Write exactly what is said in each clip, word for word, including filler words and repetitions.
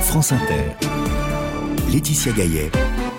France Inter. Laetitia Gaillet.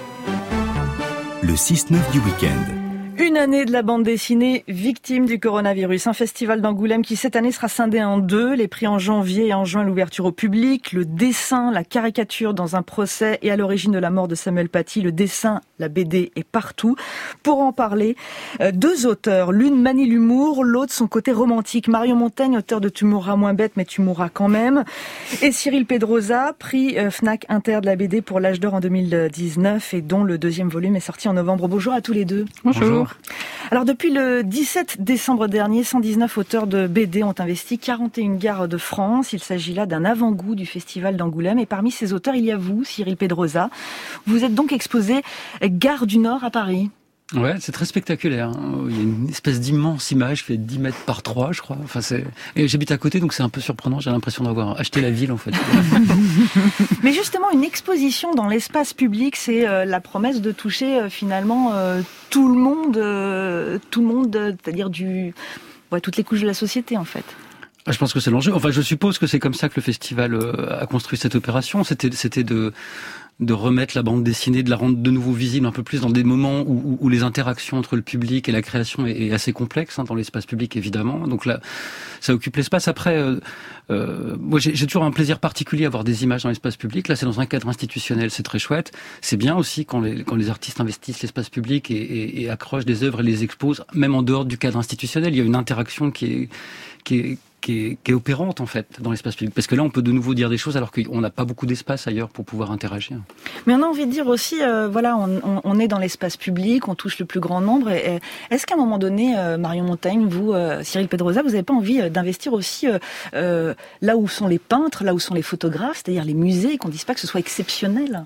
Le six neuf du week-end. Une année de la bande dessinée victime du coronavirus. Un festival d'Angoulême qui cette année sera scindé en deux. Les prix en janvier et en juin, l'ouverture au public. Le dessin, la caricature dans un procès et à l'origine de la mort de Samuel Paty. Le dessin, la B D est partout. Pour en parler, deux auteurs. L'une manie l'humour, l'autre son côté romantique. Marion Montaigne, auteur de Tu mourras moins bête mais tu mourras quand même. Et Cyril Pedrosa, prix Fnac Inter de la B D pour l'âge d'or en deux mille dix-neuf et dont le deuxième volume est sorti en novembre. Bonjour à tous les deux. Bonjour. Bonjour. Alors depuis le dix-sept décembre dernier, cent dix-neuf auteurs de B D ont investi quarante et une gares de France. Il s'agit là d'un avant-goût du festival d'Angoulême. Et parmi ces auteurs, il y a vous, Cyril Pedrosa. Vous êtes donc exposé Gare du Nord à Paris. Ouais, c'est très spectaculaire. Il y a une espèce d'immense image qui fait dix mètres par trois, je crois. Enfin, c'est... Et j'habite à côté, donc c'est un peu surprenant. J'ai l'impression d'avoir acheté la ville, en fait. Mais justement, une exposition dans l'espace public, c'est euh, la promesse de toucher euh, finalement euh, tout le monde, euh, tout le monde, euh, c'est-à-dire du, ouais, toutes les couches de la société, en fait. Je pense que c'est l'enjeu. Enfin, je suppose que c'est comme ça que le festival a construit cette opération. C'était, c'était de, de remettre la bande dessinée, de la rendre de nouveau visible un peu plus dans des moments où, où, où les interactions entre le public et la création est, est assez complexe, hein, dans l'espace public évidemment. Donc là, ça occupe l'espace. Après, euh, euh, moi j'ai, j'ai toujours un plaisir particulier à voir des images dans l'espace public. Là, c'est dans un cadre institutionnel, c'est très chouette. C'est bien aussi quand les, quand les artistes investissent l'espace public et, et, et accrochent des œuvres et les exposent, même en dehors du cadre institutionnel. Il y a une interaction qui est, qui est Qui est, qui est opérante en fait dans l'espace public, parce que là on peut de nouveau dire des choses alors qu'on n'a pas beaucoup d'espace ailleurs pour pouvoir interagir. Mais on a envie de dire aussi, euh, voilà, on, on, on est dans l'espace public, on touche le plus grand nombre. Et, et est-ce qu'à un moment donné, euh, Marion Montaigne, vous, euh, Cyril Pedrosa, vous n'avez pas envie d'investir aussi euh, euh, là où sont les peintres, là où sont les photographes, c'est-à-dire les musées, et qu'on ne dise pas que ce soit exceptionnel?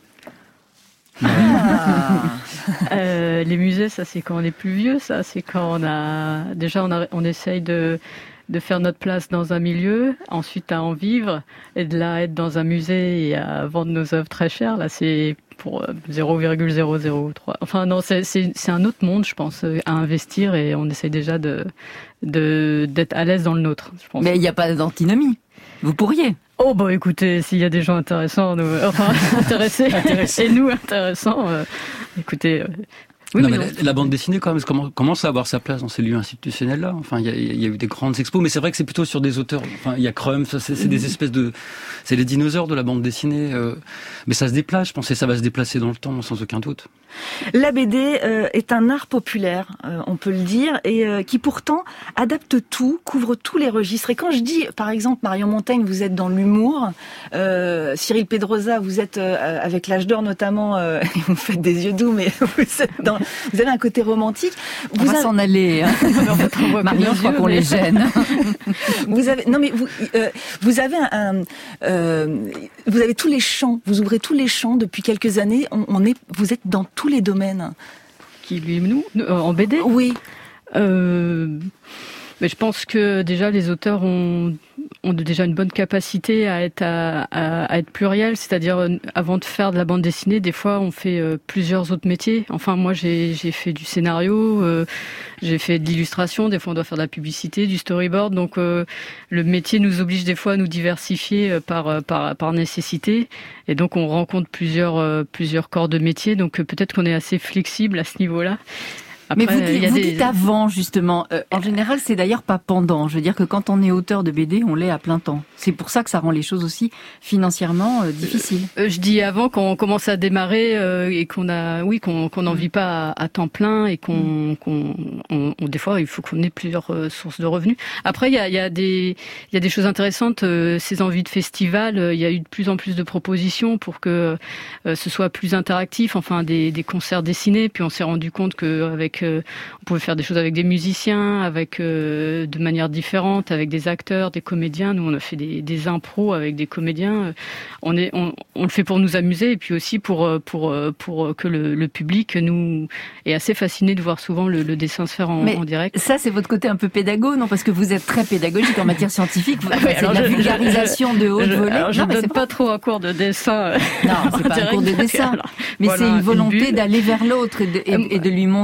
Ah. euh, les musées, ça c'est quand on est plus vieux, ça c'est quand on a déjà on, a, on essaye de de faire notre place dans un milieu, ensuite à en vivre, et de là être dans un musée et à vendre nos œuvres très chères. Là, c'est pour zéro virgule zéro zéro trois. Enfin non, c'est, c'est, c'est un autre monde, je pense, à investir, et on essaye déjà de, de, d'être à l'aise dans le nôtre, je pense. Mais il n'y a pas d'antinomie. Vous pourriez. Oh bah écoutez, s'il y a des gens intéressants, nous, enfin intéressés, et nous intéressants, euh, écoutez... Euh, Oui, non, mais la, la bande dessinée quand même commence à avoir sa place dans ces lieux institutionnels-là. Enfin, il y a, il y a eu des grandes expos, mais c'est vrai que c'est plutôt sur des auteurs. Enfin, il y a Crumb, ça, c'est, c'est des espèces de, c'est les dinosaures de la bande dessinée. Euh, mais ça se déplace, je pense, et ça va se déplacer dans le temps, sans aucun doute. La B D euh, est un art populaire, euh, on peut le dire, et euh, qui pourtant adapte tout, couvre tous les registres. Et quand je dis, par exemple, Marion Montaigne, vous êtes dans l'humour, euh, Cyril Pedrosa, vous êtes euh, avec l'âge d'or notamment, euh, vous faites des yeux doux, mais vous êtes dans, vous avez un côté romantique. Vous on va avez... s'en aller. Hein. En fait, on voit Marion, je crois qu'on mais... les gêne. Vous avez, non mais vous, euh, vous avez un, un euh, vous avez tous les champs. Vous ouvrez tous les champs depuis quelques années. On, on est, vous êtes dans tous les domaines. Qui lui, nous, en B D? Oui. Euh, mais je pense que déjà les auteurs ont, ont déjà une bonne capacité à être à, à, à être pluriel, c'est-à-dire avant de faire de la bande dessinée, des fois on fait euh, plusieurs autres métiers. Enfin moi j'ai j'ai fait du scénario, euh, j'ai fait de l'illustration, des fois on doit faire de la publicité, du storyboard, donc euh, le métier nous oblige des fois à nous diversifier par par par nécessité, et donc on rencontre plusieurs euh, plusieurs corps de métier, donc euh, peut-être qu'on est assez flexible à ce niveau-là. Après, mais vous, dites, vous des... dites avant, justement. Euh, en général, c'est d'ailleurs pas pendant. Je veux dire que quand on est auteur de B D, on l'est à plein temps. C'est pour ça que ça rend les choses aussi financièrement euh, difficiles. Euh, je dis avant, quand on commence à démarrer euh, et qu'on a, oui, qu'on qu'on n'en vit pas à, à temps plein et qu'on, mmh. qu'on on, on, des fois, il faut qu'on ait plusieurs euh, sources de revenus. Après, il y a, il y a des, il y a des choses intéressantes. Euh, ces envies de festival, euh, il y a eu de plus en plus de propositions pour que euh, ce soit plus interactif. Enfin, des, des concerts dessinés. Puis on s'est rendu compte que avec Euh, on pouvait faire des choses avec des musiciens, avec euh, de manière différente, avec des acteurs, des comédiens. Nous, on a fait des, des impros avec des comédiens. On est, on, on le fait pour nous amuser et puis aussi pour pour pour que le, le public nous est assez fasciné de voir souvent le, le dessin se faire en, Mais en direct. Ça, c'est votre côté un peu pédago, non? Parce que vous êtes très pédagogique en matière scientifique. Vous, oui, c'est de la je, vulgarisation je, de haute je, volée. Alors, je non, ne donne c'est pas trop un cours de dessin. Non, c'est pas un cours de dessin. Alors, mais voilà, c'est une volonté une d'aller vers l'autre et de, et, et de lui montrer, de lui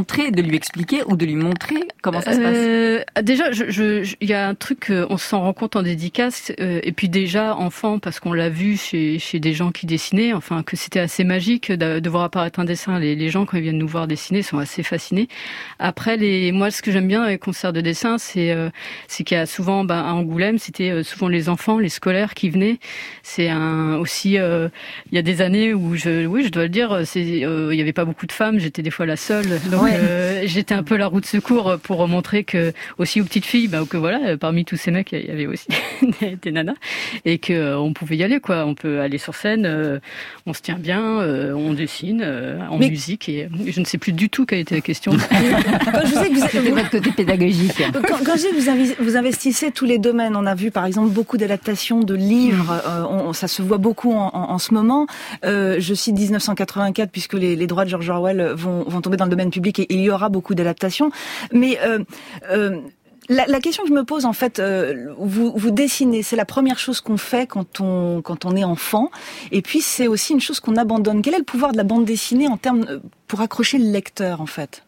lui expliquer ou de lui montrer comment ça se euh, passe? Déjà, je, je, je, il y a un truc, on s'en rend compte en dédicace, euh, et puis déjà enfant, parce qu'on l'a vu chez, chez des gens qui dessinaient, enfin que c'était assez magique de, de voir apparaître un dessin. Les, les gens, quand ils viennent nous voir dessiner, sont assez fascinés. Après, les, moi, ce que j'aime bien avec les concerts de dessin, c'est, euh, c'est qu'il y a souvent, ben, à Angoulême, c'était souvent les enfants, les scolaires qui venaient. C'est un aussi, euh, il y a des années où je, oui, je dois le dire, c'est, euh, il y avait pas beaucoup de femmes, j'étais des fois la seule, donc ouais. euh, j'étais un peu la roue de secours pour montrer que aussi aux petites filles, bah, que voilà, parmi tous ces mecs, il y avait aussi des, des nanas, et que euh, on pouvait y aller, quoi. On peut aller sur scène, euh, on se tient bien, euh, on dessine euh, en Mais... musique, et je ne sais plus du tout quelle était la question. Quand je sais que vous avez votre côté pédagogique. Quand, quand je dis que vous, invi- vous investissez tous les domaines, on a vu par exemple beaucoup d'adaptations de livres, euh, on, ça se voit beaucoup en, en, en ce moment. Euh, je cite dix-neuf cent quatre-vingt-quatre puisque les, les droits de George Orwell vont, vont tomber dans le domaine public et, et il y aura beaucoup d'adaptations. Mais euh, euh, la, la question que je me pose, en fait, euh, vous, vous dessinez, c'est la première chose qu'on fait quand on, quand on est enfant. Et puis, c'est aussi une chose qu'on abandonne. Quel est le pouvoir de la bande dessinée en termes pour accrocher le lecteur, en fait?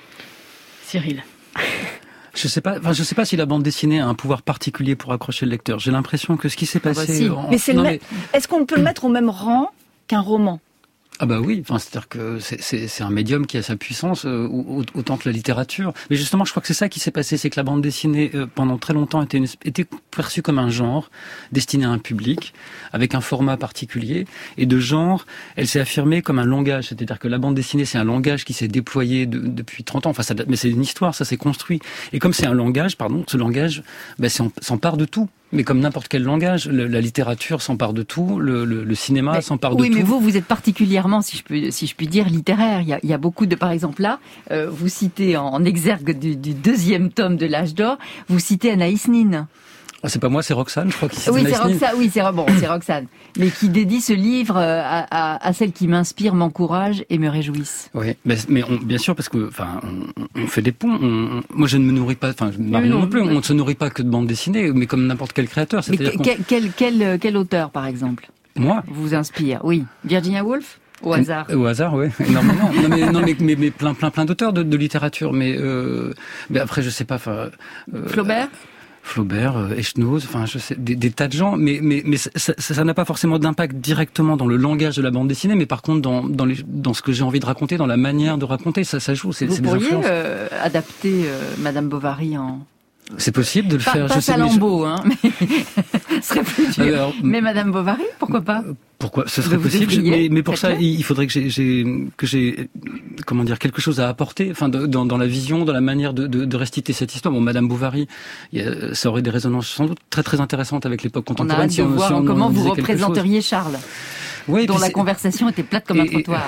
Cyril. Je sais pas, enfin, je sais pas si la bande dessinée a un pouvoir particulier pour accrocher le lecteur. J'ai l'impression que ce qui s'est passé. Ah bah si. en... Mais c'est non, le mais... Est-ce qu'on peut le mettre au même rang qu'un roman? Ah bah oui, enfin, c'est-à-dire que c'est, c'est, c'est un médium qui a sa puissance euh, autant que la littérature. Mais justement, je crois que c'est ça qui s'est passé, c'est que la bande dessinée, euh, pendant très longtemps, était, une, était perçue comme un genre destiné à un public, avec un format particulier. Et de genre, elle s'est affirmée comme un langage. C'est-à-dire que la bande dessinée, c'est un langage qui s'est déployé de, depuis trente ans. Enfin, ça, mais c'est une histoire, ça s'est construit. Et comme c'est un langage, pardon, ce langage, bah, s'empare de tout. Mais comme n'importe quel langage, le, la littérature s'empare de tout, le, le, le cinéma mais, s'empare oui, de tout. Oui, mais vous, vous êtes particulièrement, si je puis, si je puis dire, littéraire. Il y a, il y a beaucoup de, par exemple là, euh, vous citez en, en exergue du, du deuxième tome de l'Âge d'Or, vous citez Anaïs Nin. Ah, c'est pas moi, c'est Roxane, je crois qu'il Oui, c'est Roxane, oui, c'est bon, c'est Roxane, mais qui dédie ce livre à, à, à celle qui m'inspire, m'encourage et me réjouisse. Oui, mais, mais on, bien sûr, parce que, enfin, on, on fait des ponts. On, moi, je ne me nourris pas, enfin, Marion non, non plus. On ne se nourrit pas que de bande dessinée, mais comme n'importe quel créateur. Mais quel, quel, quel, quel auteur, par exemple, moi, vous inspire? Oui, Virginia Woolf. Au hasard. Au hasard, oui, énormément. non, mais, non, mais, mais, mais plein, plein, plein d'auteurs de, de littérature. Mais, euh, mais après, je sais pas. Enfin, euh, Flaubert. Flaubert, euh, Echnoz, enfin, je sais, des, des tas de gens, mais mais mais ça, ça, ça n'a pas forcément d'impact directement dans le langage de la bande dessinée, mais par contre dans dans, les, dans ce que j'ai envie de raconter, dans la manière de raconter, ça ça joue. C'est, Vous c'est pourriez mes influences. Euh, adapter euh, Madame Bovary en C'est possible de le pas, faire. Pas je sais, Salammbô, je... hein, mais ce serait plus dur. Alors, mais Madame Bovary, pourquoi pas? Pourquoi ce serait possible? Mais, mais pour ça, il faudrait que j'ai, j'ai que j'ai comment dire quelque chose à apporter, enfin dans, dans la vision, dans la manière de, de, de réciter cette histoire. Bon, Madame Bovary, il y a, ça aurait des résonances sans doute très très intéressantes avec l'époque contemporaine. On a hâte si de on, voir si on comment vous représenteriez Charles. Oui, dont la conversation était plate comme et, un trottoir.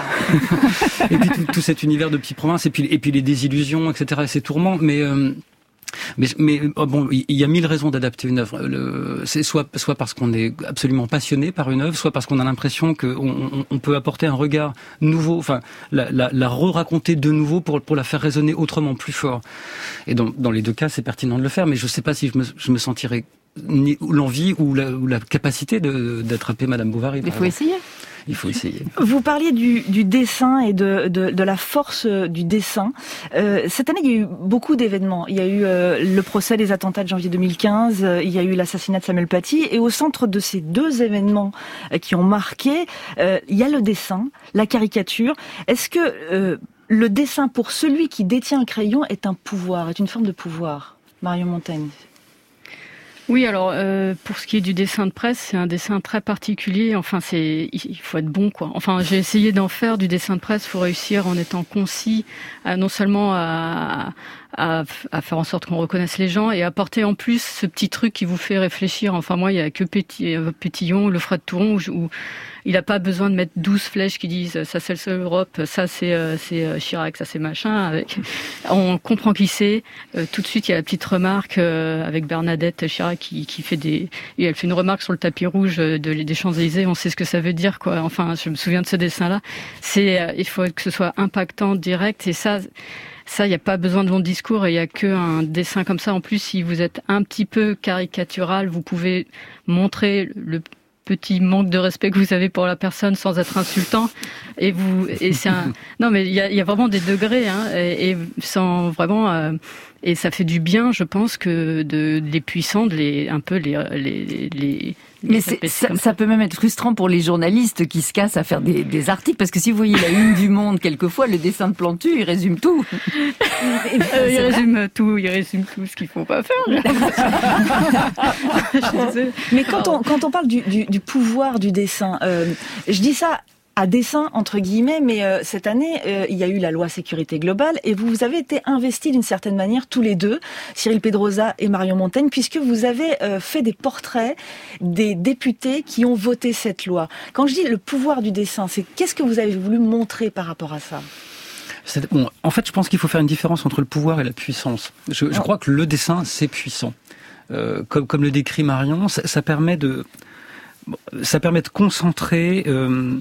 Et puis tout, tout cet univers de petite province, et puis et puis les désillusions, et cetera. Et ces tourments, mais euh, Mais, mais oh bon, il y a mille raisons d'adapter une œuvre. Le, c'est soit, soit parce qu'on est absolument passionné par une œuvre, soit parce qu'on a l'impression qu'on on, on peut apporter un regard nouveau, enfin, la, la, la re-raconter de nouveau pour, pour la faire résonner autrement, plus fort. Et dans, dans les deux cas, c'est pertinent de le faire, mais je ne sais pas si je me, je me sentirais ni l'envie ou la, ou la capacité de, d'attraper Madame Bovary. Il faut essayer. Il faut essayer. Vous parliez du, du dessin et de, de, de la force du dessin. Euh, cette année, il y a eu beaucoup d'événements. Il y a eu euh, le procès des attentats de janvier deux mille quinze, euh, il y a eu l'assassinat de Samuel Paty, et au centre de ces deux événements euh, qui ont marqué, euh, il y a le dessin, la caricature. Est-ce que euh, le dessin, pour celui qui détient un crayon, est un pouvoir, est une forme de pouvoir? Marion Montaigne. Oui, alors euh, pour ce qui est du dessin de presse, c'est un dessin très particulier. Enfin, c'est il faut être bon, quoi. Enfin, j'ai essayé d'en faire du dessin de presse. Il faut réussir en étant concis, à, non seulement à, à, à faire en sorte qu'on reconnaisse les gens et apporter en plus ce petit truc qui vous fait réfléchir. Enfin, moi, il y a que Pétillon, le Fred Touron, où, où il n'a pas besoin de mettre douze flèches qui disent ça c'est le seul Europe, ça c'est euh, c'est Chirac, ça c'est machin. Avec, on comprend qui c'est. Euh, tout de suite, il y a la petite remarque euh, avec Bernadette Chirac qui, qui fait des, et elle fait une remarque sur le tapis rouge de, des Champs-Élysées. On sait ce que ça veut dire, quoi. Enfin, je me souviens de ce dessin-là. C'est, euh, il faut que ce soit impactant, direct, et ça. Ça, il n'y a pas besoin de long discours, et il n'y a qu'un dessin comme ça. En plus, si vous êtes un petit peu caricatural, vous pouvez montrer le petit manque de respect que vous avez pour la personne sans être insultant. Et vous, et c'est un, non mais il y a, il y a vraiment des degrés, hein, et, et sans vraiment, euh, et ça fait du bien, je pense, que de les puissants, de les, un peu les, les, les Mais c'est, ça, ça peut même être frustrant pour les journalistes qui se cassent à faire des, des articles, parce que si vous voyez la une du Monde, quelquefois, le dessin de Plantu, il résume tout. euh, il résume tout, il résume tout ce qu'il faut pas faire. Mais quand on, quand on parle du, du, du pouvoir du dessin, euh, je dis ça à dessein, entre guillemets, mais euh, cette année, euh, il y a eu la loi sécurité globale et vous, vous avez été investis d'une certaine manière, tous les deux, Cyril Pedrosa et Marion Montaigne, puisque vous avez euh, fait des portraits des députés qui ont voté cette loi. Quand je dis le pouvoir du dessin, c'est qu'est-ce que vous avez voulu montrer par rapport à ça ? C'est, bon, en fait, je pense qu'il faut faire une différence entre le pouvoir et la puissance. Je, je crois que le dessin, c'est puissant. Euh, comme, comme le décrit Marion, ça, ça permet de, ça permet de concentrer... Euh,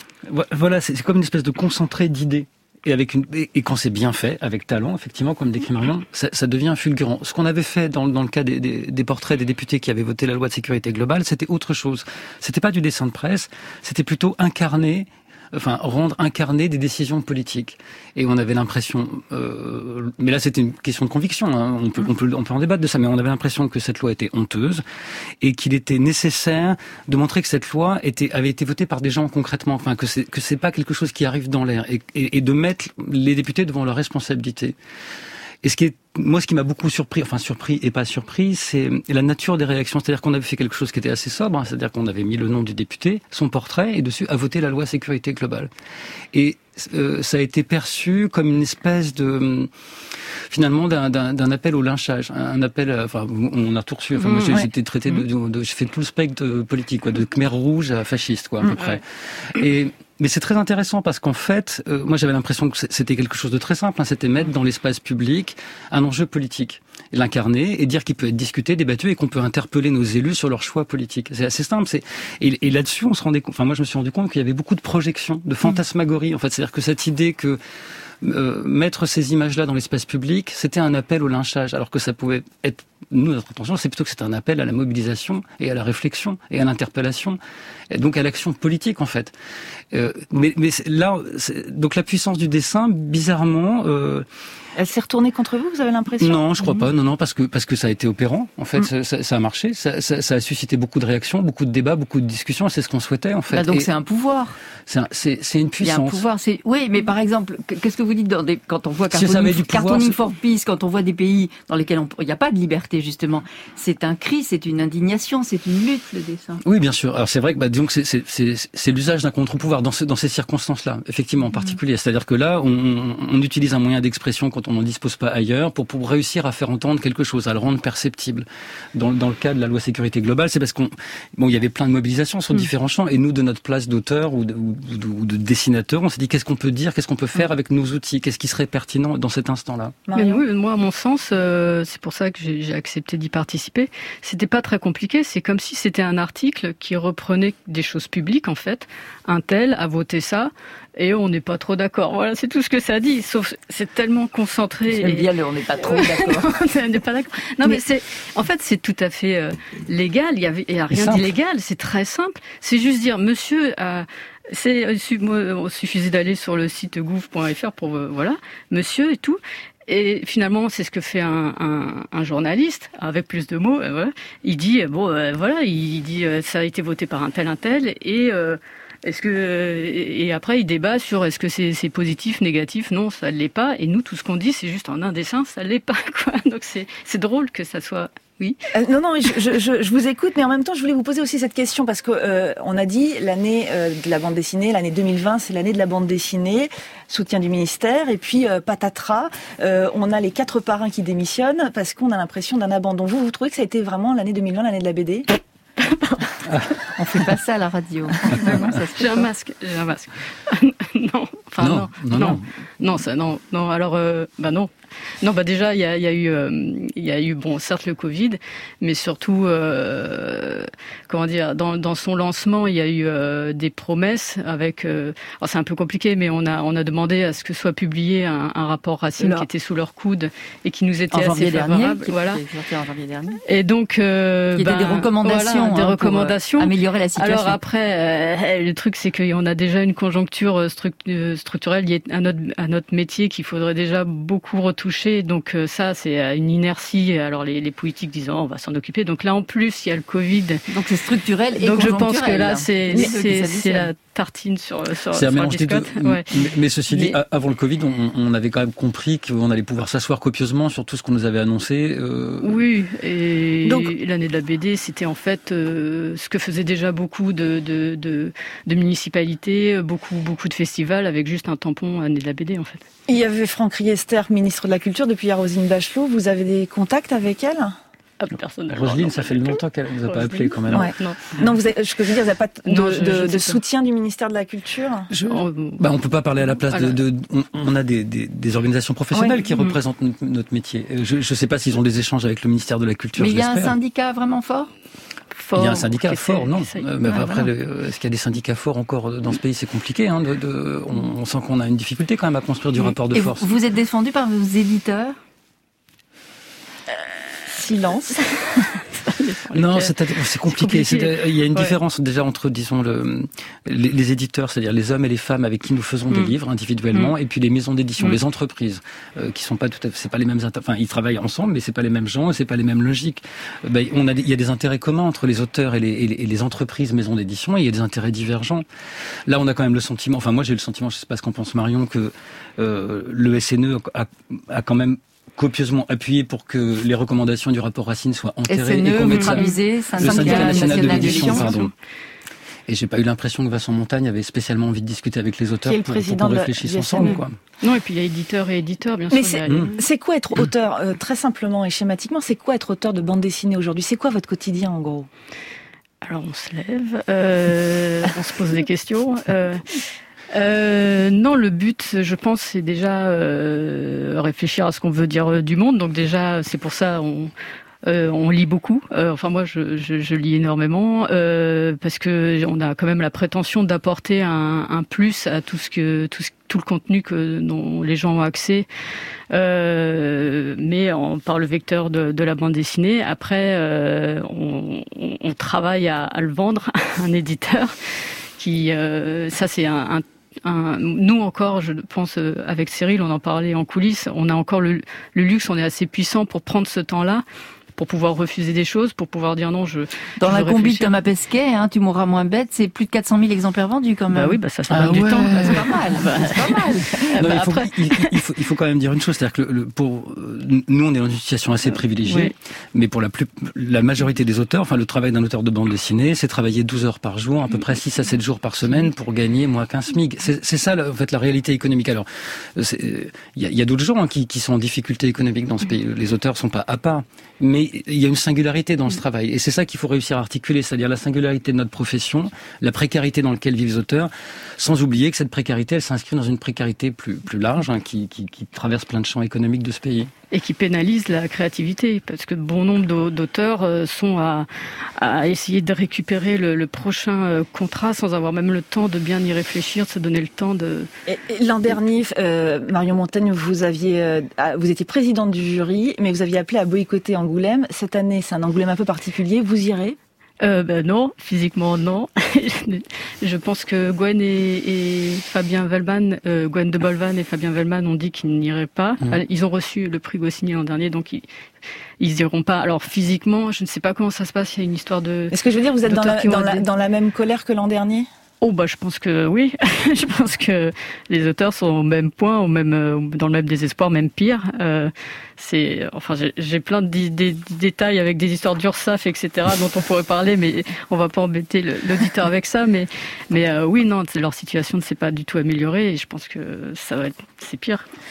Voilà, c'est comme une espèce de concentré d'idées. Et, avec une, et quand c'est bien fait, avec talent, effectivement, comme décrit Marion, ça, ça devient fulgurant. Ce qu'on avait fait dans, dans le cas des, des, des portraits des députés qui avaient voté la loi de sécurité globale, c'était autre chose. C'était pas du dessin de presse, c'était plutôt incarner, enfin rendre incarner des décisions politiques. Et on avait l'impression, euh, mais là c'était une question de conviction, hein, on peut, on peut, on peut en débattre de ça, mais on avait l'impression que cette loi était honteuse et qu'il était nécessaire de montrer que cette loi était, avait été votée par des gens concrètement, enfin que c'est, que c'est pas quelque chose qui arrive dans l'air et, et, et de mettre les députés devant leurs responsabilités. Et ce qui est, moi, ce qui m'a beaucoup surpris, enfin surpris et pas surpris, c'est la nature des réactions. C'est-à-dire qu'on avait fait quelque chose qui était assez sobre, hein, c'est-à-dire qu'on avait mis le nom du député, son portrait, et dessus a voté la loi sécurité globale. Et euh, ça a été perçu comme une espèce de, finalement, d'un, d'un, d'un appel au lynchage, un appel, enfin, on a tout reçu. Enfin, mmh, moi, j'ai, ouais. j'étais traité de, de, de, j'ai fait tout le spectre politique, quoi, de Khmer rouge à fasciste, quoi, à mmh, peu près. Ouais. Et mais c'est très intéressant parce qu'en fait, euh, moi j'avais l'impression que c'était quelque chose de très simple, hein, c'était mettre dans l'espace public un enjeu politique, l'incarner et dire qu'il peut être discuté, débattu et qu'on peut interpeller nos élus sur leurs choix politiques. C'est assez simple. C'est et, et là-dessus, on se rendait compte. Enfin, moi je me suis rendu compte qu'il y avait beaucoup de projections, de fantasmagorie. En fait, c'est-à-dire que cette idée que Euh, mettre ces images-là dans l'espace public, c'était un appel au lynchage, alors que ça pouvait être, nous, notre intention, c'est plutôt que c'était un appel à la mobilisation et à la réflexion et à l'interpellation, et donc à l'action politique, en fait. Euh, mais, mais là, c'est, donc la puissance du dessin, bizarrement... Euh, Elle s'est retournée contre vous, vous avez l'impression ? Non, je crois mmh. pas. Non, non, parce que parce que ça a été opérant. En fait, mmh. ça, ça, ça a marché. Ça, ça, ça a suscité beaucoup de réactions, beaucoup de débats, beaucoup de discussions. C'est ce qu'on souhaitait, en fait. Bah donc et c'est un pouvoir. C'est, un, c'est, c'est une puissance. Il y a un pouvoir. C'est oui, mais par exemple, qu'est-ce que vous dites dans des, quand on voit Cartooning, si Cartooning for Peace, quand on voit des pays dans lesquels on, il n'y a pas de liberté justement, c'est un cri, c'est une indignation, c'est une lutte le dessin. Oui, bien sûr. Alors c'est vrai que bah, disons que c'est, c'est, c'est, c'est l'usage d'un contre-pouvoir dans, ce, dans ces circonstances-là, effectivement en particulier. Mmh. C'est-à-dire que là, on, on utilise un moyen d'expression quand on n'en dispose pas ailleurs. Pour, pour réussir à faire entendre quelque chose, à le rendre perceptible. Dans, dans le cas de la loi sécurité globale, c'est parce qu'on, bon, il y avait plein de mobilisations sur mmh. différents champs, et nous, de notre place d'auteur ou de, ou, de, ou de dessinateur, on s'est dit qu'est-ce qu'on peut dire, qu'est-ce qu'on peut faire mmh. avec nos outils, qu'est-ce qui serait pertinent dans cet instant-là. Mais oui, moi, à mon sens, euh, c'est pour ça que j'ai, j'ai accepté d'y participer. C'était pas très compliqué. C'est comme si c'était un article qui reprenait des choses publiques, en fait. Un tel a voté ça. Et on n'est pas trop d'accord. Voilà, c'est tout ce que ça dit. Sauf, c'est tellement concentré. J'aime et... bien le, on n'est pas trop d'accord. on n'est pas d'accord. Non, mais, mais c'est, en fait, c'est tout à fait euh, légal. Il y avait, il y a rien d'illégal. C'est très simple. C'est juste dire, monsieur, euh, c'est, il suffisait d'aller sur le site gouv point f r pour, euh, voilà, monsieur et tout. Et finalement, c'est ce que fait un, un, un journaliste, avec plus de mots. Euh, voilà. Il dit, bon, euh, voilà, il dit, euh, ça a été voté par un tel, un tel, et, euh, est-ce que et après il débat sur est-ce que c'est, c'est positif, négatif, non, ça l'est pas. Et nous, tout ce qu'on dit, c'est juste en un dessin, ça l'est pas, quoi. Donc c'est c'est drôle que ça soit. Oui. Euh, non, non, je, je, je, je vous écoute, mais en même temps, je voulais vous poser aussi cette question parce que euh, on a dit l'année euh, de la bande dessinée, l'année deux mille vingt, c'est l'année de la bande dessinée, soutien du ministère, et puis euh, patatras, euh, on a les quatre parrains qui démissionnent parce qu'on a l'impression d'un abandon. Vous, vous trouvez que ça a été vraiment l'année deux mille vingt, l'année de la B D ? On fait pas ça à la radio. Vraiment, ça se j'ai un masque, j'ai un masque. non, enfin non, non, non, non, non, ça, non, non. Alors, euh, bah non. Non, bah déjà, il y a, y a eu, euh, il y a eu, bon, certes le Covid, mais surtout, euh, comment dire, dans, dans son lancement, il y a eu euh, des promesses avec. Euh, alors c'est un peu compliqué, mais on a, on a demandé à ce que soit publié un, un rapport Racine Là. qui était sous leur coude et qui nous était En assez janvier dernier, favorable. qui Voilà. était sorti en janvier dernier. Et donc, euh, Qui étaient ben, des recommandations, voilà, des hein, recommandations. pour euh, améliorer la situation. Alors après, euh, le truc c'est qu'on a déjà une conjoncture struct- structurelle liée à notre, à notre métier qu'il faudrait déjà beaucoup retoucher. Donc euh, ça, c'est une inertie. Alors les, les politiques disent oh, on va s'en occuper. Donc là en plus, il y a le Covid. Donc c'est structurel et Donc je pense que conjoncturel. là, c'est, Mais c'est, ça c'est la tartine sur, sur, C'est un sur mélange la des deux. biscotte. Ouais. Mais, mais ceci dit, Mais- avant le Covid, on, on avait quand même compris qu'on allait pouvoir s'asseoir copieusement sur tout ce qu'on nous avait annoncé. Euh... Oui, et Donc- l'année de la B D, c'était en fait euh, ce que faisaient déjà beaucoup de, de, de, de municipalités, beaucoup, beaucoup de festivals, avec juste un tampon année de la B D en fait. Il y avait Franck Riester, ministre de la Culture, depuis il y a Roselyne Bachelot. Vous avez des contacts avec elle? Ah, personne. Roselyne, ça fait longtemps qu'elle ne nous a pas Roselyne. appelé quand même. Ouais. Non. Non, vous avez, ce que je veux dire, vous n'avez pas de, Non, je- de- je de sais pas. soutien du ministère de la Culture? Je... Oh, Bah, on peut pas parler à la place Voilà. de. de on, on a des, des, des organisations professionnelles Ouais. qui Mhm. représentent notre, notre métier. Je ne sais pas s'ils ont des échanges avec le ministère de la Culture. Mais je il y a un l'espère. syndicat vraiment fort. fort. Il y a un syndicat qui fort, essaie- non. qui essaie. Euh, mais Ouais, après, voilà. le- est-ce qu'il y a des syndicats forts encore dans ce pays? C'est compliqué. Hein, de, de, on, on sent qu'on a une difficulté quand même à construire du rapport de Et force. vous, vous êtes défendu par vos éditeurs. Silence. Non, Ok. c'est, c'est compliqué. C'est compliqué. C'est- il y a une Ouais. différence déjà entre, disons, le, les, les éditeurs, c'est-à-dire les hommes et les femmes avec qui nous faisons des Mm. livres individuellement, Mm. et puis les maisons d'édition, Mm. les entreprises, euh, qui sont pas tout à fait, c'est pas les mêmes, inter- enfin, ils travaillent ensemble, mais c'est pas les mêmes gens, et c'est pas les mêmes logiques. Euh, ben, on a, des- il y a des intérêts communs entre les auteurs et les, et les, et les entreprises maisons d'édition, et il y a des intérêts divergents. Là, on a quand même le sentiment, enfin, moi, j'ai le sentiment, je sais pas ce qu'en pense Marion, que euh, le S N E a, a quand même copieusement appuyé pour que les recommandations du rapport Racine soient enterrées et S N E, qu'on vous mette ça- traduisez, le syndicat syndicat national de d'édition. l'édition, pardon. Et j'ai pas eu l'impression que Vincent Montagne avait spécialement envie de discuter avec les auteurs Qui est le pour, pour président qu'on de la- réfléchisse du ensemble, S N E. quoi. Non, et puis il y a éditeur et éditeur, bien Mais sûr. c'est, derrière. Mmh. c'est quoi être auteur, euh, très simplement et schématiquement, c'est quoi être auteur de bande dessinée aujourd'hui? C'est quoi votre quotidien en gros? Alors on se lève, euh, on se pose des questions. Euh, euh, non, le but, je pense, c'est déjà euh, réfléchir à ce qu'on veut dire du monde. Donc déjà, c'est pour ça on euh, on lit beaucoup. Euh, enfin moi, je, je, je lis énormément euh, parce que on a quand même la prétention d'apporter un, un plus à tout ce que tout, ce, tout le contenu que dont les gens ont accès. Euh, mais en, par le vecteur de, de la bande dessinée. Après, euh, on, on, on travaille à, à le vendre à un éditeur qui, euh, ça c'est un, un Un, nous encore, je pense, euh, avec Cyril, on en parlait en coulisses, on a encore le, le luxe, on est assez puissant pour prendre ce temps-là, pour pouvoir refuser des choses, pour pouvoir dire non, je Dans je la veux combi de réfléchir. Thomas Pesquet, hein, Tu mourras moins bête, c'est plus de quatre cent mille exemplaires vendus quand même. Bah oui, bah ça, ça Ah donne du ouais. temps. C'est pas mal. C'est pas mal. Non, bah il, faut, après- il, il faut, il faut quand même dire une chose, c'est-à-dire que le, le- pour euh, nous, on est dans une situation assez privilégiée, Oui. mais pour la plus, la majorité des auteurs, enfin, le travail d'un auteur de bande dessinée, c'est travailler douze heures par jour, à peu près six à sept jours par semaine pour gagner moins qu'un SMIC. C'est, c'est ça, en fait, la réalité économique. Alors, c'est- il y a, il y a d'autres gens hein, qui, qui sont en difficulté économique dans ce pays. Les auteurs sont pas à part, mais il y a une singularité dans ce travail, et c'est ça qu'il faut réussir à articuler, c'est-à-dire la singularité de notre profession, la précarité dans laquelle vivent les auteurs, sans oublier que cette précarité, elle s'inscrit dans une précarité plus plus large, hein, qui, qui, qui traverse plein de champs économiques de ce pays. Et qui pénalise la créativité, parce que bon nombre d'au- d'auteurs euh, sont à, à essayer de récupérer le, le prochain euh, contrat sans avoir même le temps de bien y réfléchir, de se donner le temps de... Et, et l'an dernier, euh, Marion Montagne, vous aviez, euh, ah, vous étiez présidente du jury, mais vous aviez appelé à boycotter Angoulême. Cette année, c'est un Angoulême un peu particulier. Vous irez? Euh, ben non, physiquement non. Je pense que Gwen et, et Fabien Velman, euh, Gwen de Bolvan et Fabien Velman ont dit qu'ils n'iraient pas. Mmh. Ils ont reçu le prix Goscinny l'an dernier, donc ils, ils iront pas. Alors physiquement, je ne sais pas comment ça se passe. Il y a une histoire de. Est-ce que je veux dire, vous êtes dans D'auteurs la, qui ont dans, la, des- dans la même colère que l'an dernier? Oh bah je pense que oui. Je pense que les auteurs sont au même point, au même euh, dans le même désespoir, même pire. Euh, c'est enfin j'ai, j'ai plein de, di- des- des détails avec des histoires d'URSSAF, et cetera dont on pourrait parler, mais on va pas embêter le, l'auditeur avec ça. Mais mais euh, oui non, leur situation ne s'est pas du tout améliorée et je pense que ça va être c'est pire.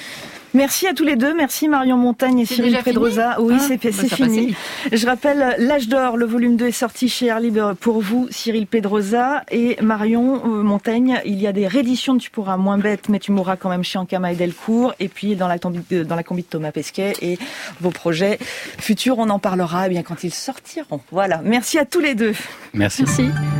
Merci à tous les deux. Merci Marion Montaigne et c'est Cyril Pedrosa. Oui, ah, c'est, bah, c'est fini. Je rappelle, L'Âge d'or, le volume deux est sorti chez Air Libre pour vous, Cyril Pedrosa et Marion euh, Montaigne. Il y a des rééditions de Tu pourras moins bête, mais tu mourras quand même chez Ankama et Delcourt. Et puis dans la, tombi, dans la combi de Thomas Pesquet et vos projets futurs, on en parlera eh bien quand ils sortiront. Voilà. Merci à tous les deux. Merci. Merci.